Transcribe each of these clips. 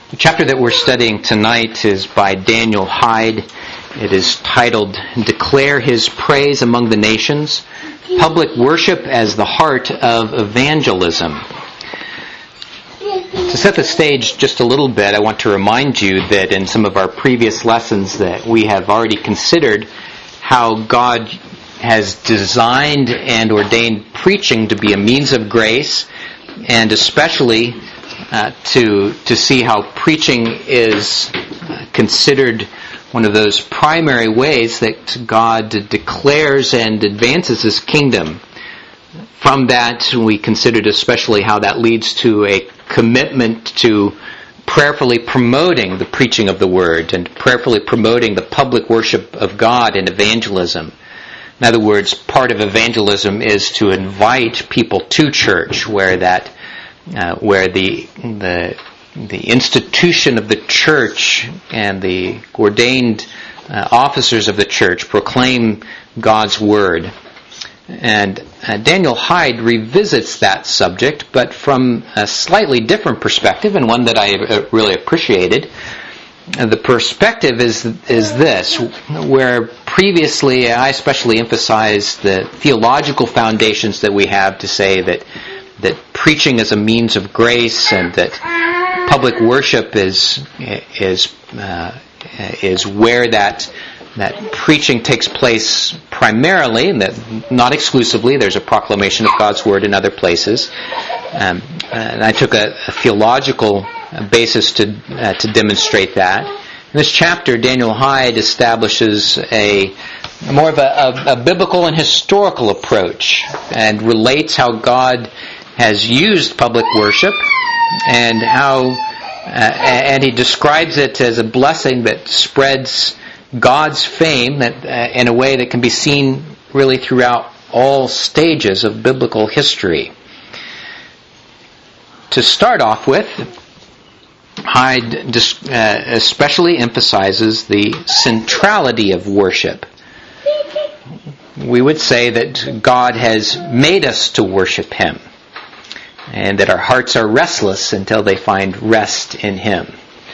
The chapter that we're studying tonight is by Daniel Hyde. It is titled, Declare His Praise Among the Nations, Public Worship as the Heart of Evangelism. To set the stage just a little bit, I want to remind you that in some of our previous lessons that we have already considered how God has designed and ordained preaching to be a means of grace, and especially to see how preaching is considered one of those primary ways that God declares and advances His kingdom. From that, we considered especially how that leads to a commitment to prayerfully promoting the preaching of the Word and prayerfully promoting the public worship of God and evangelism. In other words, part of evangelism is to invite people to church, where the institution of the church and the ordained officers of the church proclaim God's Word. And Daniel Hyde revisits that subject, but from a slightly different perspective, and one that I really appreciated. The perspective is this, where previously I especially emphasized the theological foundations that we have to say that preaching is a means of grace, and that public worship is where that preaching takes place primarily, and that not exclusively. There's a proclamation of God's Word in other places. And I took a theological basis to demonstrate that. In this chapter, Daniel Hyde establishes more of a biblical and historical approach, and relates how God has used public worship, and and he describes it as a blessing that spreads God's fame in a way that can be seen really throughout all stages of biblical history. To start off with, Hyde especially emphasizes the centrality of worship. We would say that God has made us to worship Him, and that our hearts are restless until they find rest in Him.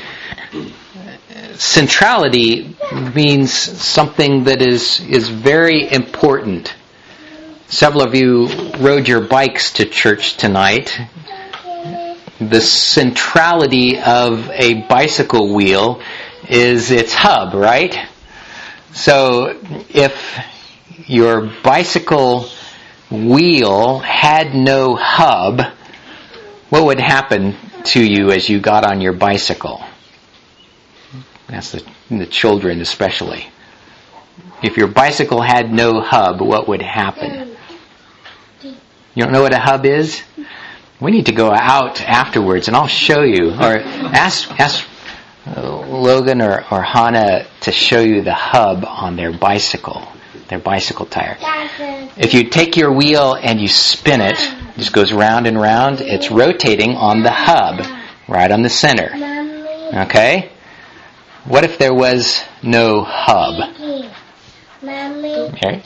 Centrality means something that is very important. Several of you rode your bikes to church tonight. The centrality of a bicycle wheel is its hub, right? So if your bicycle wheel had no hub, what would happen to you as you got on your bicycle? That's the children especially. If your bicycle had no hub, what would happen? You don't know what a hub is? We need to go out afterwards and I'll show you. Or ask Logan or Hannah to show you the hub on their bicycle tire. If you take your wheel and you spin it, it just goes round and round, it's rotating on the hub, right on the center. Okay? What if there was no hub? Okay.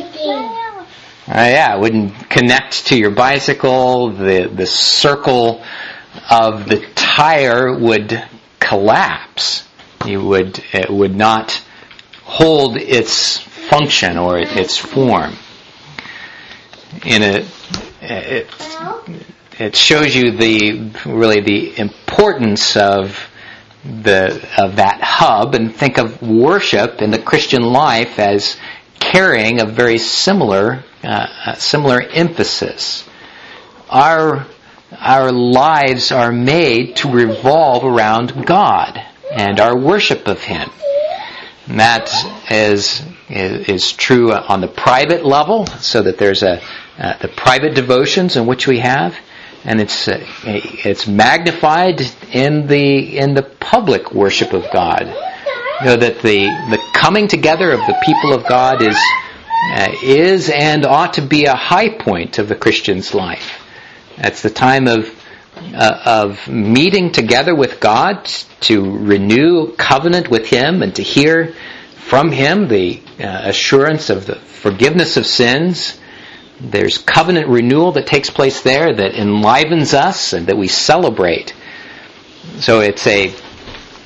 It wouldn't connect to your bicycle. The circle of the tire would collapse. It would not hold its function or its form. It shows you the importance of that hub, and think of worship in the Christian life as carrying a very similar emphasis. Our lives are made to revolve around God and our worship of Him. And that is true on the private level, so that there's the private devotions in which we have. And it's magnified in the public worship of God. You know that the coming together of the people of God is and ought to be a high point of the Christian's life. That's the time of meeting together with God to renew covenant with Him and to hear from Him the assurance of the forgiveness of sins. There's covenant renewal that takes place there that enlivens us and that we celebrate. So it's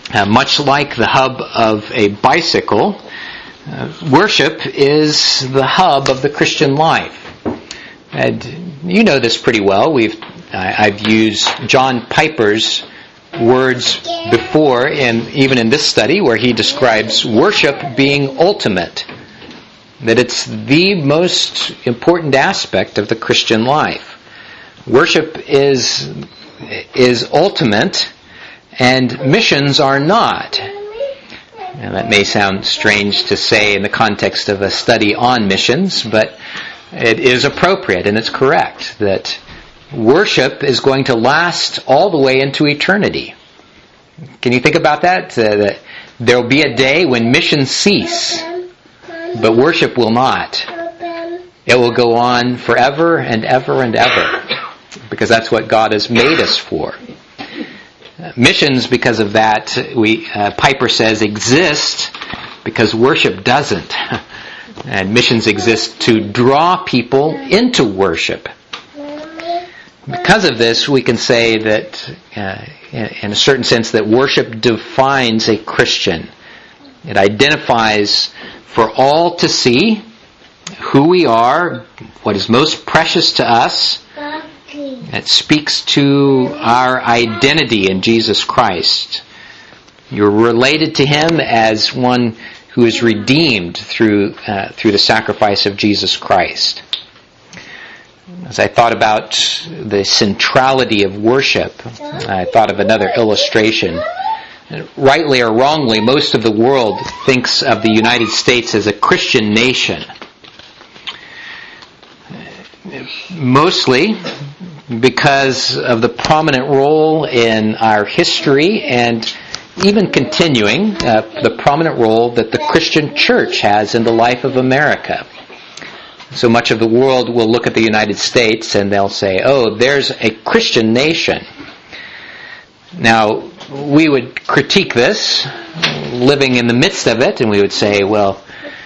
Much like the hub of a bicycle, worship is the hub of the Christian life. And you know this pretty well. I've used John Piper's words before, even in this study, where he describes worship being ultimate. That it's the most important aspect of the Christian life. Worship is ultimate, and missions are not. Now, that may sound strange to say in the context of a study on missions, but it is appropriate and it's correct that worship is going to last all the way into eternity. Can you think about that? That there will be a day when missions cease, but worship will not. It will go on forever and ever and ever, because that's what God has made us for. Missions, because of that, Piper says, exist because worship doesn't. And missions exist to draw people into worship. Because of this, we can say that, in a certain sense, that worship defines a Christian. It identifies for all to see who we are, what is most precious to us. It speaks to our identity in Jesus Christ. You're related to Him as one who is redeemed through the sacrifice of Jesus Christ. As I thought about the centrality of worship, I thought of another illustration. Rightly or wrongly, most of the world thinks of the United States as a Christian nation. Mostly because of the prominent role in our history and even continuing the prominent role that the Christian church has in the life of America. So much of the world will look at the United States and they'll say, oh, there's a Christian nation. Now, we would critique this, living in the midst of it, and we would say, well,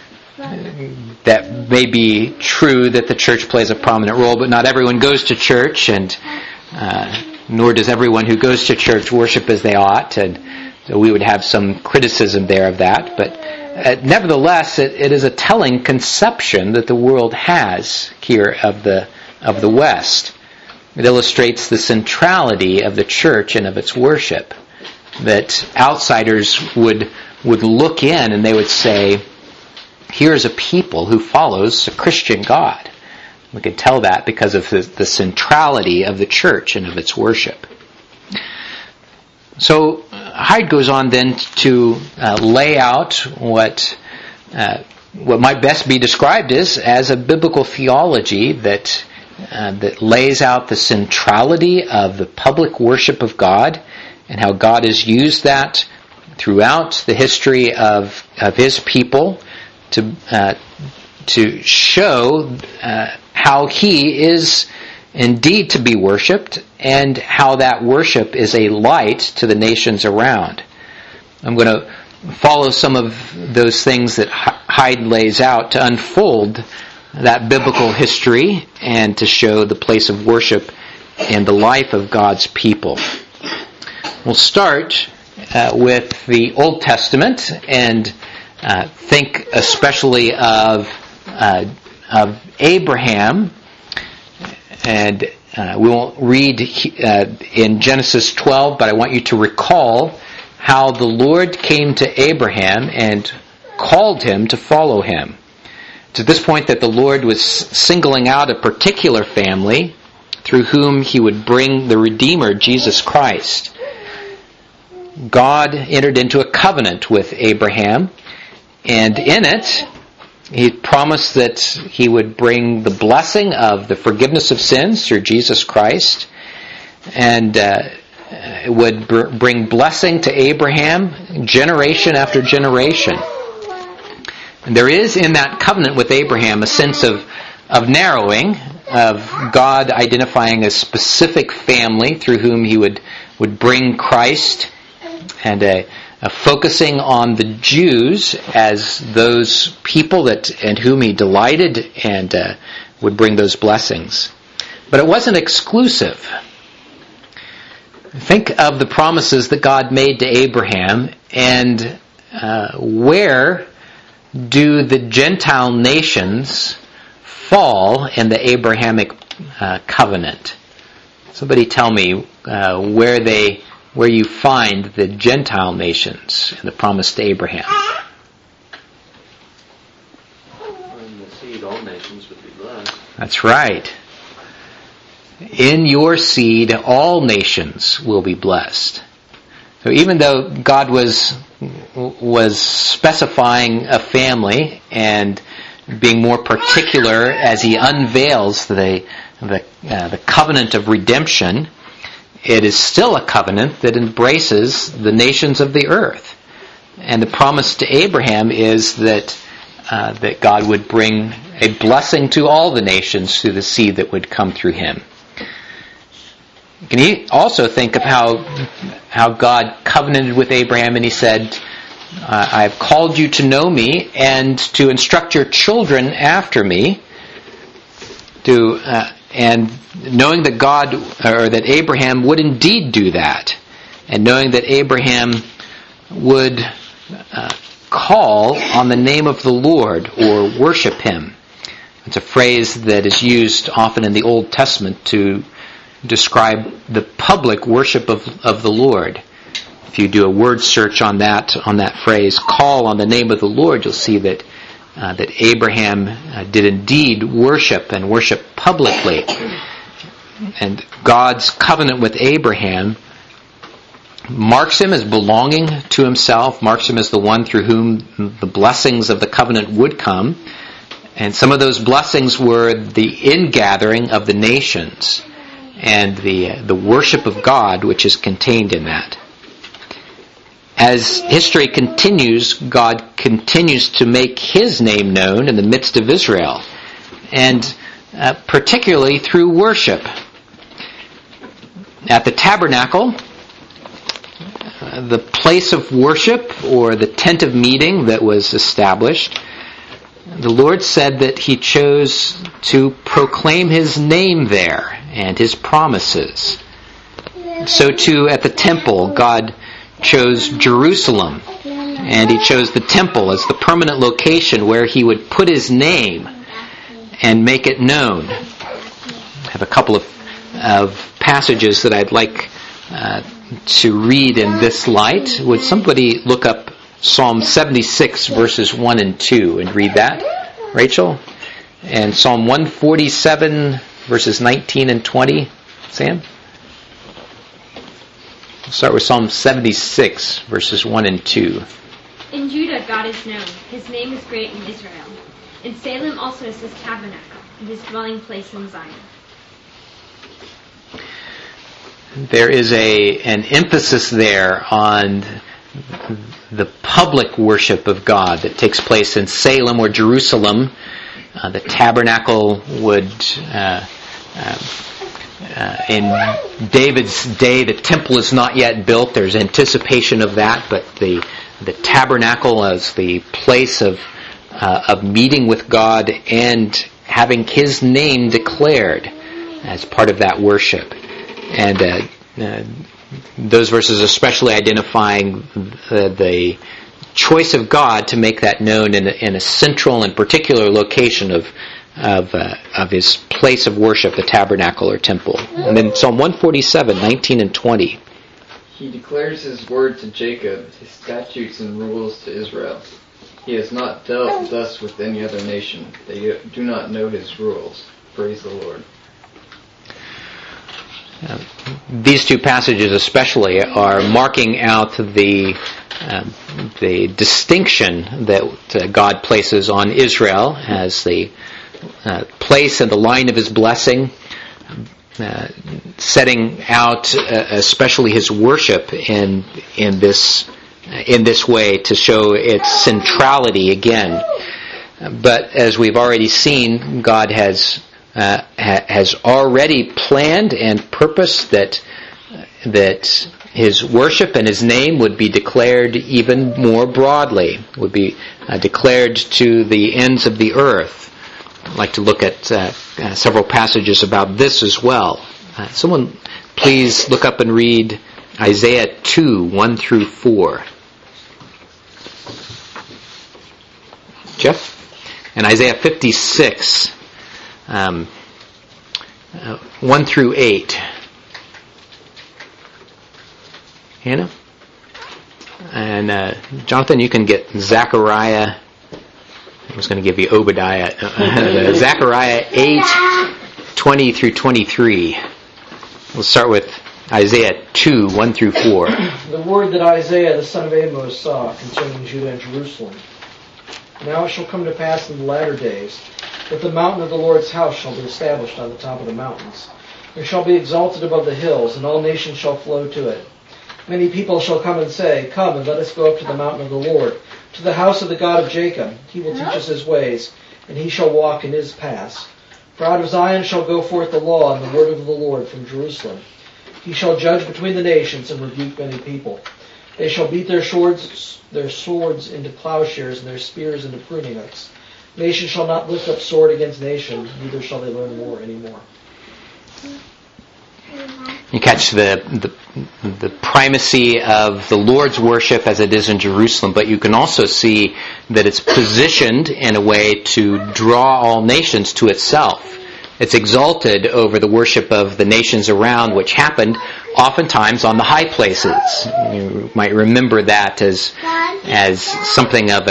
that may be true that the church plays a prominent role, but not everyone goes to church, and nor does everyone who goes to church worship as they ought, and so we would have some criticism there of that. But nevertheless, it is a telling conception that the world has here of the West. It illustrates the centrality of the church and of its worship, that outsiders would look in and they would say, here's a people who follows a Christian God. We can tell that because of the centrality of the church and of its worship. So Hyde goes on then to lay out what might best be described as a biblical theology that lays out the centrality of the public worship of God and how God has used that throughout the history of His people to show how He is indeed to be worshipped and how that worship is a light to the nations around. I'm going to follow some of those things that Hyde lays out to unfold that biblical history and to show the place of worship in the life of God's people. We'll start with the Old Testament and think especially of Abraham. And we won't read in Genesis 12, but I want you to recall how the Lord came to Abraham and called him to follow him. It's at this point that the Lord was singling out a particular family through whom He would bring the Redeemer, Jesus Christ. God entered into a covenant with Abraham, and in it, He promised that He would bring the blessing of the forgiveness of sins through Jesus Christ, and would bring blessing to Abraham generation after generation. And there is in that covenant with Abraham a sense of narrowing, of God identifying a specific family through whom He would bring Christ, and a focusing on the Jews as those people in whom He delighted and would bring those blessings. But it wasn't exclusive. Think of the promises that God made to Abraham, and where do the Gentile nations fall in the Abrahamic covenant? Somebody tell me where you find the Gentile nations in the promise to Abraham. In the seed, all nations would be blessed. That's right. In your seed, all nations will be blessed. So even though God was specifying a family and being more particular as He unveils the covenant of redemption, it is still a covenant that embraces the nations of the earth. And the promise to Abraham is that God would bring a blessing to all the nations through the seed that would come through him. Can you also think of how God covenanted with Abraham, and He said, I have called you to know me and to instruct your children after me, and knowing that God, or that Abraham would indeed do that, and knowing that Abraham would call on the name of the Lord or worship Him. It's a phrase that is used often in the Old Testament to describe the public worship of the Lord. If you do a word search on that phrase, call on the name of the Lord, you'll see that Abraham did indeed worship and worship publicly. And God's covenant with Abraham marks him as belonging to Himself, marks him as the one through whom the blessings of the covenant would come. And some of those blessings were the ingathering of the nations and the worship of God which is contained in that. As history continues, God continues to make His name known in the midst of Israel, and particularly through worship. At the tabernacle, the place of worship, or the tent of meeting that was established, the Lord said that He chose to proclaim His name there and His promises. So too at the temple, God chose Jerusalem, and He chose the temple as the permanent location where He would put His name and make it known. I have a couple of passages that I'd like to read in this light. Would somebody look up Psalm 76 verses 1 and 2 and read that? Rachel? And Psalm 147 verses 19 and 20. Sam? We'll start with Psalm 76 verses 1 and 2. In Judah God is known. His name is great in Israel. In Salem also is His tabernacle, and His dwelling place in Zion. There is an emphasis there on the public worship of God that takes place in Salem or Jerusalem. The tabernacle would, in David's day, the temple is not yet built. There's anticipation of that, but the tabernacle as the place of meeting with God and having His name declared as part of that worship. And those verses especially identifying the choice of God to make that known in a central and particular location of His place of worship, the tabernacle or temple. And then Psalm 147, 19 and 20. He declares His word to Jacob, His statutes and rules to Israel. He has not dealt thus with any other nation. They do not know His rules. Praise the Lord. These two passages especially are marking out the distinction that God places on Israel as the place and the line of His blessing, setting out especially His worship in this way to show its centrality again. But as we've already seen, God has already planned and purposed that His worship and His name would be declared even more broadly, would be declared to the ends of the earth. I'd like to look at several passages about this as well. Someone please look up and read Isaiah 2, 1 through 4. Jeff? And Isaiah 56, 1 through 8. Hannah? And Jonathan, you can get Zechariah. I was going to give you Obadiah. Zechariah 8, 20 through 23. We'll start with Isaiah 2, 1 through 4. The word that Isaiah the son of Amos saw concerning Judah and Jerusalem. Now it shall come to pass in the latter days that the mountain of the Lord's house shall be established on the top of the mountains. It shall be exalted above the hills, and all nations shall flow to it. Many people shall come and say, Come, and let us go up to the mountain of the Lord, to the house of the God of Jacob. He will teach us his ways, and he shall walk in his paths. For out of Zion shall go forth the law and the word of the Lord from Jerusalem. He shall judge between the nations and rebuke many people. They shall beat their swords into plowshares and their spears into pruning hooks. Nation shall not lift up sword against nation, neither shall they learn war anymore. You catch the primacy of the Lord's worship as it is in Jerusalem, but you can also see that it's positioned in a way to draw all nations to itself. It's exalted over the worship of the nations around, which happened oftentimes on the high places. You might remember that as something of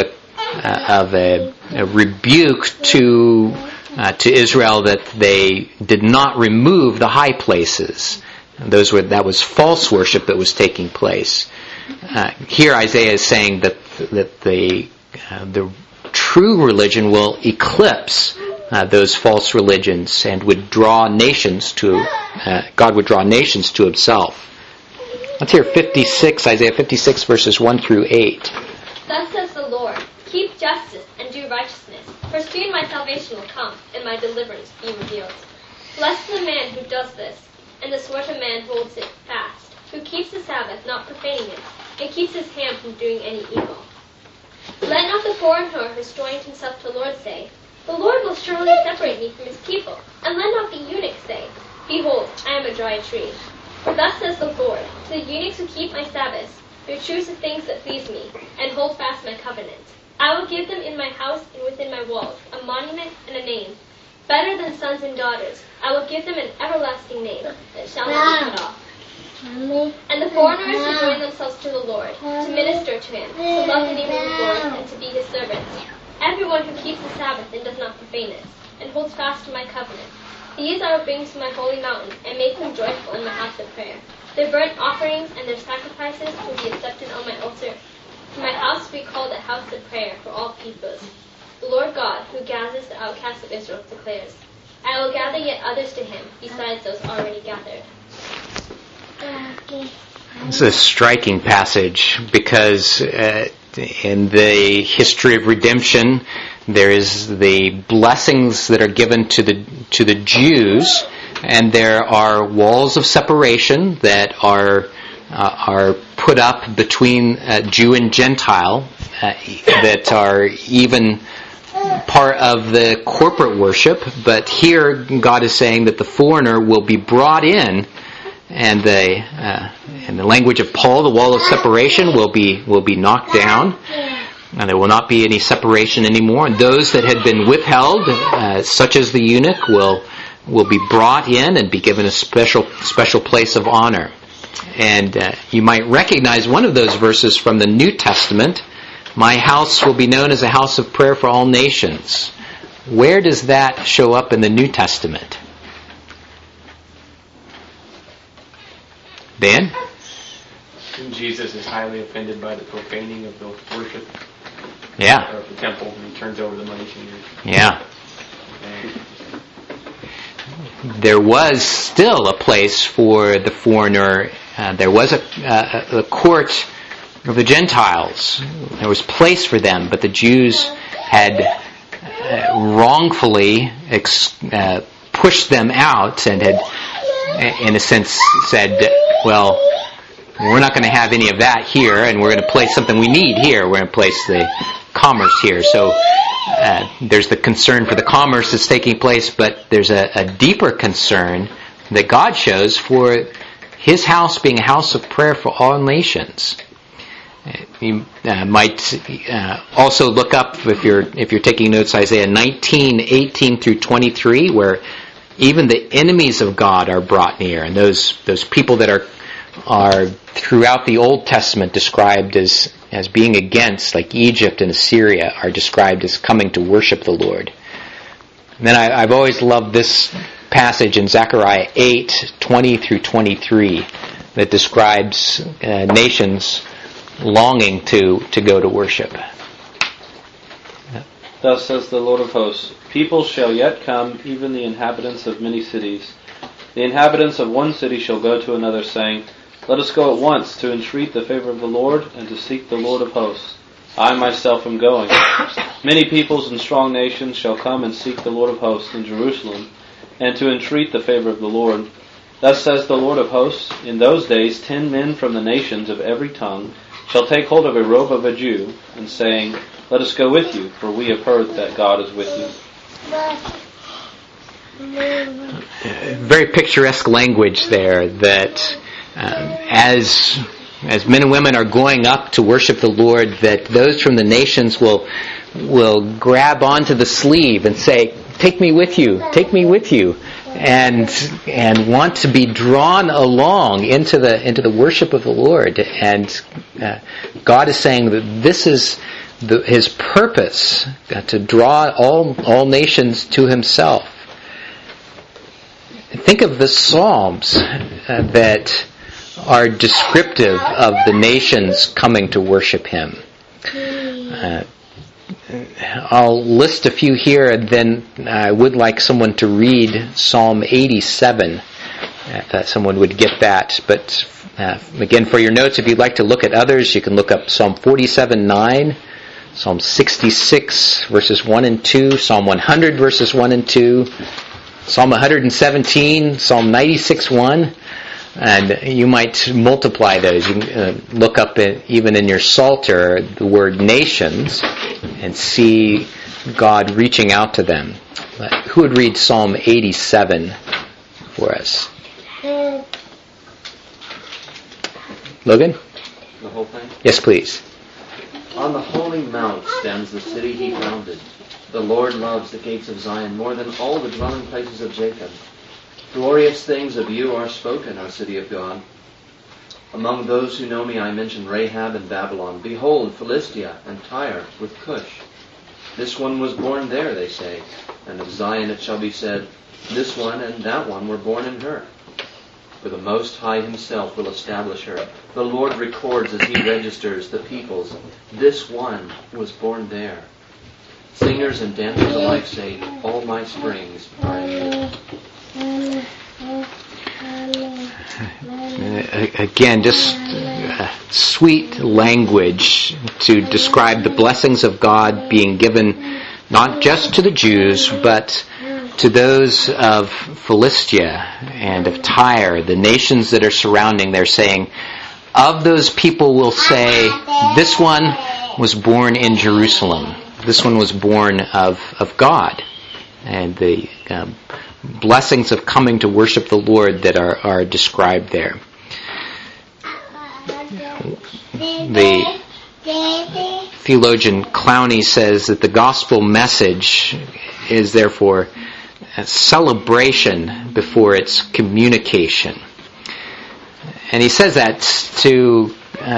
a rebuke to Israel, that they did not remove the high places. That was false worship that was taking place. Here Isaiah is saying that the true religion will eclipse those false religions and would draw nations to God would draw nations to himself. Let's hear Isaiah 56 verses 1 through 8. Thus says the Lord, keep justice and do righteousness, for soon my salvation will come and my deliverance be revealed. Blessed is the man who does this, and the sort of man holds it fast, who keeps the Sabbath, not profaning it, and keeps his hand from doing any evil. Let not the foreigner who has joined himself to the Lord say, The Lord will surely separate me from his people. And let not the eunuch say, Behold, I am a dry tree. For thus says the Lord, to the eunuchs who keep my Sabbaths, who choose the things that please me, and hold fast my covenant, I will give them in my house and within my walls a monument and a name, better than sons and daughters. I will give them an everlasting name that shall not be cut off. And the foreigners who join themselves to the Lord, to minister to him, to love the name of the Lord, and to be his servants, everyone who keeps the Sabbath and does not profane it, and holds fast to my covenant, these I will bring to my holy mountain, and make them joyful in my house of prayer. Their burnt offerings and their sacrifices will be accepted on my altar. My house will be called a house of prayer for all peoples. The Lord God, who gathers the outcasts of Israel, declares, I will gather yet others to him, besides those already gathered. This is a striking passage because in the history of redemption, there is the blessings that are given to the Jews, and there are walls of separation that are put up between Jew and Gentile that are even part of the corporate worship. But here God is saying that the foreigner will be brought in, and in the language of Paul, the wall of separation will be knocked down, and there will not be any separation anymore. And those that had been withheld, such as the eunuch, will be brought in and be given a special place of honor. And you might recognize one of those verses from the New Testament. My house will be known as a house of prayer for all nations. Where does that show up in the New Testament? Dan? Jesus is highly offended by the profaning of the worship of the temple, and he turns over the money changers. Yeah. There was still a place for the foreigner. There was a court of the Gentiles. There was place for them, but the Jews had wrongfully pushed them out and had, in a sense, said, well, we're not going to have any of that here, and we're going to place something we need here. We're going to place the commerce here. So there's the concern for the commerce that's taking place, but there's a deeper concern that God shows for His house being a house of prayer for all nations. You might also look up, if you're taking notes, Isaiah 19:18 through 23, where even the enemies of God are brought near, and those people that are throughout the Old Testament described as being against, like Egypt and Assyria, are described as coming to worship the Lord. And then I've always loved this passage in Zechariah 8:20 through 23 that describes nations longing to go to worship. Thus says the Lord of hosts, people shall yet come, even the inhabitants of many cities. The inhabitants of one city shall go to another, saying, let us go at once to entreat the favor of the Lord and to seek the Lord of hosts. I myself am going. Many peoples and strong nations shall come and seek the Lord of hosts in Jerusalem, and to entreat the favor of the Lord. Thus says the Lord of hosts, in those days 10 men from the nations of every tongue shall take hold of a robe of a Jew, and saying, let us go with you, for we have heard that God is with you. Very picturesque language there, that as men and women are going up to worship the Lord, that those from the nations will grab onto the sleeve and say, take me with you, and want to be drawn along into the worship of the Lord. And God is saying that this is His purpose, to draw all nations to Himself. Think of the Psalms that are descriptive of the nations coming to worship Him. I'll list a few here, and then I would like someone to read Psalm 87, if someone would get that. But again, for your notes, if you'd like to look at others, you can look up Psalm 47:9, Psalm 66, verses 1 and 2, Psalm 100, verses 1 and 2, Psalm 117, Psalm 96:1. And you might multiply those. You can look up even in your Psalter the word nations and see God reaching out to them. But who would read Psalm 87 for us? Logan? The whole thing? Yes, please. On the holy mount stands the city He founded. The Lord loves the gates of Zion more than all the dwelling places of Jacob. Glorious things of you are spoken, O city of God. Among those who know me I mention Rahab and Babylon. Behold, Philistia and Tyre with Cush. This one was born there, they say. And of Zion it shall be said, this one and that one were born in her. For the Most High Himself will establish her. The Lord records as He registers the peoples. This one was born there. Singers and dancers alike say, all my springs are in you. Again, just sweet language to describe the blessings of God being given not just to the Jews, but to those of Philistia and of Tyre, the nations that are surrounding. They're saying, of those people will say, this one was born in Jerusalem. This one was born of God. And the blessings of coming to worship the Lord that are described there. The theologian Clowney says that the gospel message is therefore a celebration before its communication. And he says that to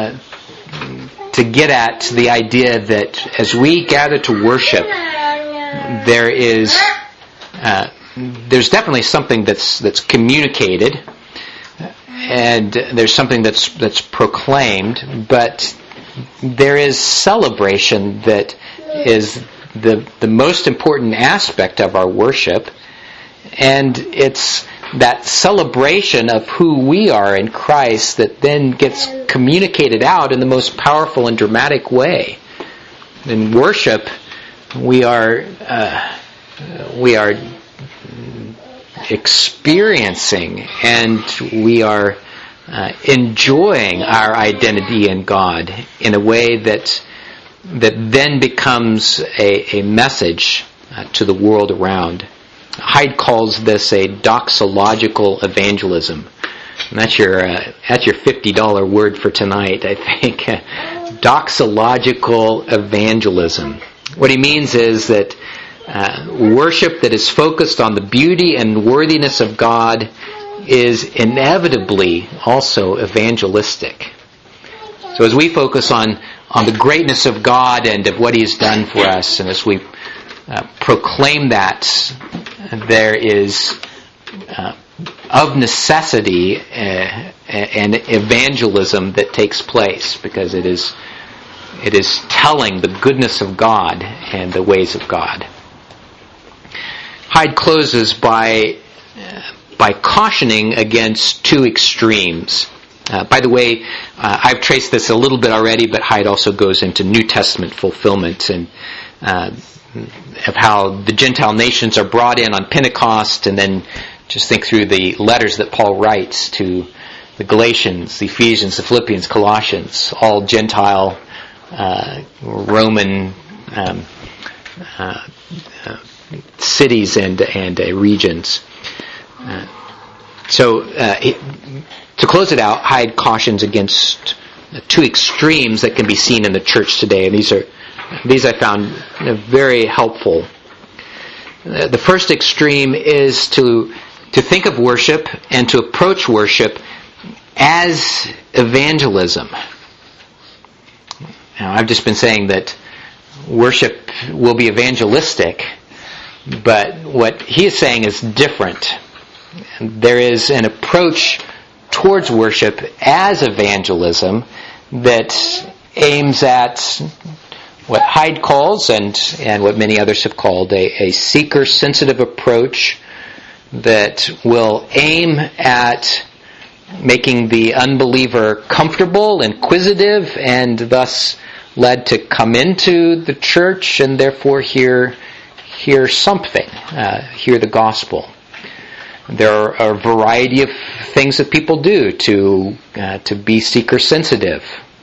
get at the idea that as we gather to worship, there's definitely something that's communicated, and there's something that's proclaimed, but there is celebration that is the most important aspect of our worship, and it's that celebration of who we are in Christ that then gets communicated out in the most powerful and dramatic way. In worship, we are experiencing and we are enjoying our identity in God in a way that then becomes a message to the world around. Hyde calls this a doxological evangelism, That's your $50 word for tonight, I think. Doxological evangelism. What he means is that worship that is focused on the beauty and worthiness of God is inevitably also evangelistic. So as we focus on the greatness of God and of what He has done for us, and as we proclaim that, there is of necessity an evangelism that takes place, because it is telling the goodness of God and the ways of God. Hyde closes by cautioning against two extremes. By the way, I've traced this a little bit already, but Hyde also goes into New Testament fulfillment and of how the Gentile nations are brought in on Pentecost, and then just think through the letters that Paul writes to the Galatians, the Ephesians, the Philippians, Colossians, all Gentile, Roman cities and regions. To close it out, Hyde cautions against two extremes that can be seen in the church today, and these I found very helpful. The first extreme is to think of worship and to approach worship as evangelism. Now, I've just been saying that worship will be evangelistic, but what he is saying is different. There is an approach towards worship as evangelism that aims at what Hyde calls, and what many others have called, a seeker-sensitive approach that will aim at making the unbeliever comfortable, inquisitive, and thus led to come into the church and therefore hear something, hear the gospel. There are a variety of things that people do to be seeker-sensitive.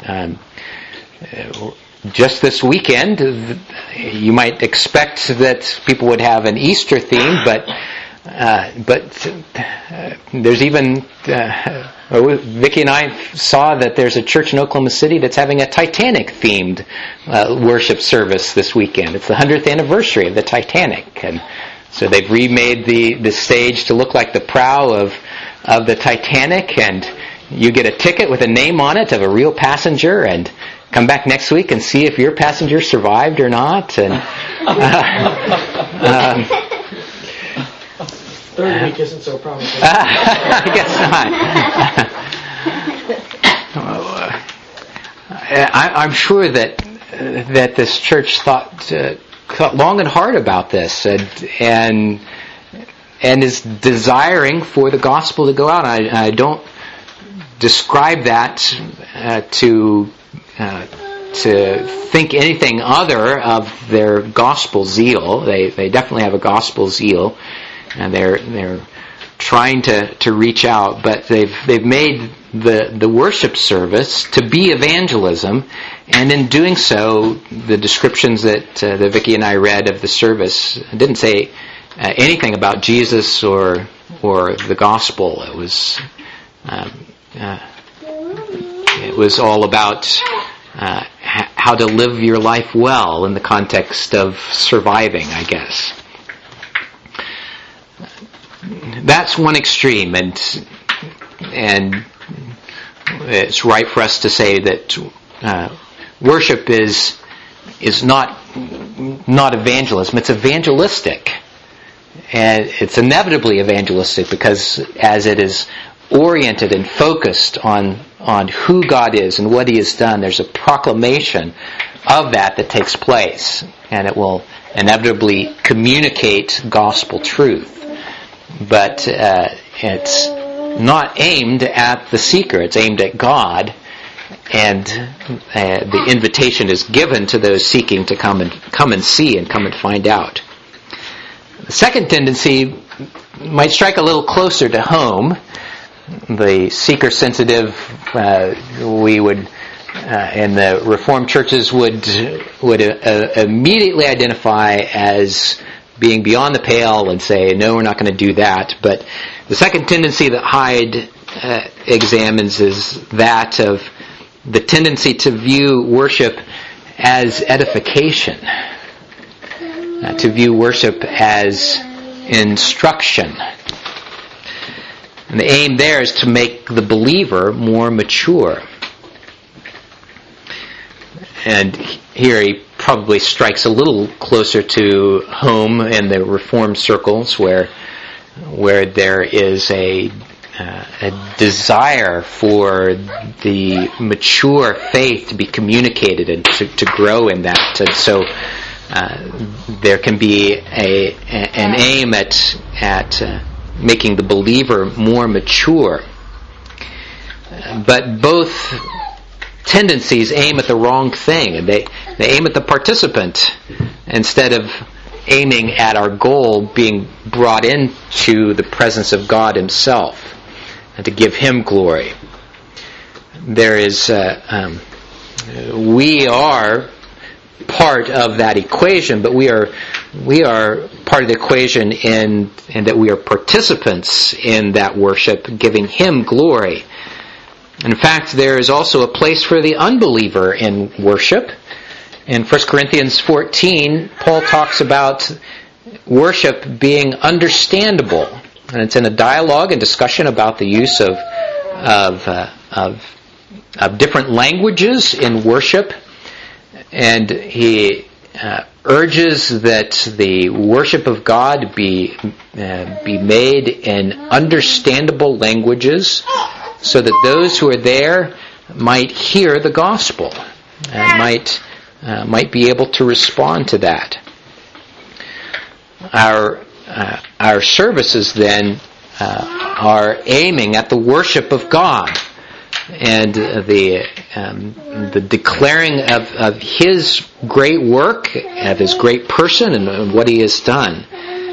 Just this weekend, you might expect that people would have an Easter theme, but there's even Vicki and I saw that there's a church in Oklahoma City that's having a Titanic-themed worship service this weekend. It's the 100th anniversary of the Titanic, and so they've remade the stage to look like the prow of the Titanic, and you get a ticket with a name on it of a real passenger, and come back next week and see if your passenger survived or not. And third week isn't so promising. I guess not. I'm sure that this church thought long and hard about this, and is desiring for the gospel to go out. I don't describe that to think anything other of their gospel zeal. They definitely have a gospel zeal, and they're trying to reach out, but they've made the worship service to be evangelism, and in doing so, the descriptions that Vicki and I read of the service didn't say anything about Jesus or the gospel. It was all about how to live your life well in the context of surviving, I guess. That's one extreme, and it's right for us to say that worship is not evangelism. It's evangelistic, and it's inevitably evangelistic because as it is oriented and focused on who God is and what He has done, there's a proclamation of that takes place, and it will inevitably communicate gospel truth. But it's not aimed at the seeker. It's aimed at God, and the invitation is given to those seeking to come and see and come and find out. The second tendency might strike a little closer to home. The seeker-sensitive, we would, in the Reformed churches, would immediately identify as being beyond the pale and say, no, we're not going to do that. But the second tendency that Hyde examines is that of the tendency to view worship as edification, to view worship as instruction. And the aim there is to make the believer more mature. And here he probably strikes a little closer to home in the Reformed circles where there is a desire for the mature faith to be communicated and to grow in that. And so there can be an aim at making the believer more mature. But both tendencies aim at the wrong thing, and they aim at the participant instead of aiming at our goal being brought into the presence of God Himself and to give Him glory. There is we are part of that equation, but we are part of the equation in that we are participants in that worship, giving Him glory. In fact, there is also a place for the unbeliever in worship. In 1 Corinthians 14, Paul talks about worship being understandable, and it's in a dialogue and discussion about the use of different languages in worship, and he urges that the worship of God be made in understandable languages, so that those who are there might hear the gospel and might be able to respond to that. Our services then are aiming at the worship of God and the declaring of His great work, of His great person, and what He has done.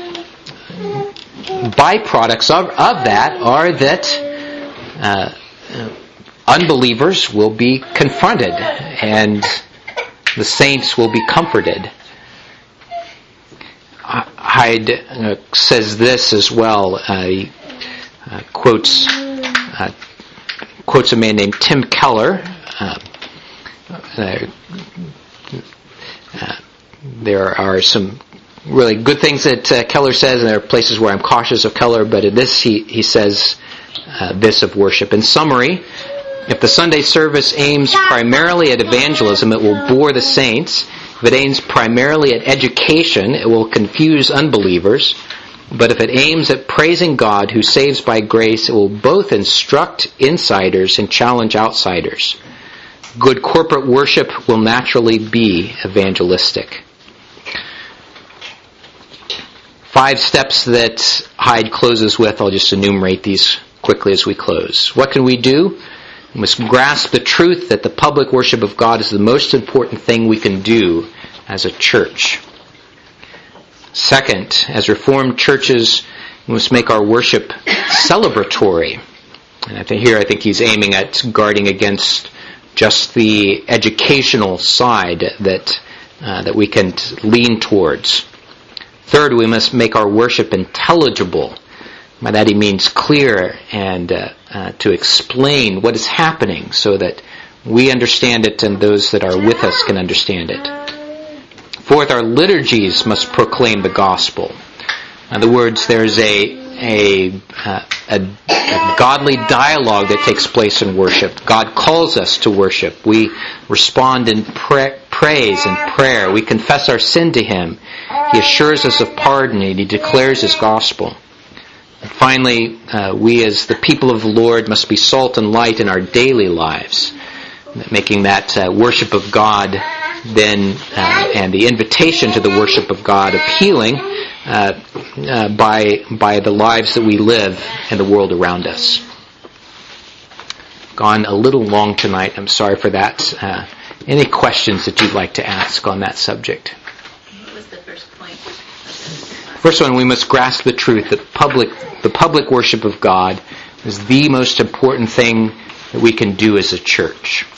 Byproducts of that are that unbelievers will be confronted and the saints will be comforted. Hyde says this as well. He quotes a man named Tim Keller. There are some really good things that Keller says, and there are places where I'm cautious of Keller, but in this he says this of worship. In summary, if the Sunday service aims primarily at evangelism, it will bore the saints. If it aims primarily at education, it will confuse unbelievers. But if it aims at praising God who saves by grace, it will both instruct insiders and challenge outsiders. Good corporate worship will naturally be evangelistic. 5 steps that Hyde closes with. I'll just enumerate these quickly as we close. What can we do? We must grasp the truth that the public worship of God is the most important thing we can do as a church. Second, as Reformed churches, we must make our worship celebratory. And I think he's aiming at guarding against just the educational side that we can lean towards. Third, we must make our worship intelligible. By that he means clear and to explain what is happening so that we understand it and those that are with us can understand it. Fourth, our liturgies must proclaim the gospel. In other words, there's a godly dialogue that takes place in worship. God calls us to worship. We respond in praise and prayer. We confess our sin to Him. He assures us of pardon and He declares His gospel. And finally, we as the people of the Lord must be salt and light in our daily lives, making that worship of God then and the invitation to the worship of God appealing by the lives that we live in the world around us. Gone a little long tonight. I'm sorry for that. Any questions that you'd like to ask on that subject? What was the first point? First one, we must grasp the truth that the public worship of God is the most important thing that we can do as a church.